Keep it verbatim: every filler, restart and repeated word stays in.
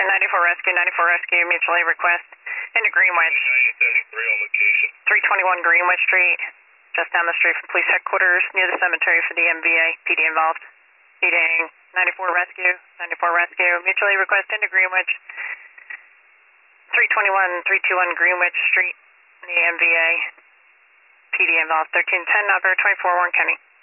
Station ninety-four Rescue, ninety-four Rescue, mutually request into Greenwich. thirty-three on location. three twenty-one Greenwich Street, just down the street from police headquarters, near the cemetery for the M V A. P D involved. Meeting ninety-four Rescue, ninety-four Rescue, mutually request into Greenwich. three twenty-one, three twenty-one Greenwich Street, the M V A. P D involved. thirteen ten, operator twenty-four, Warren County.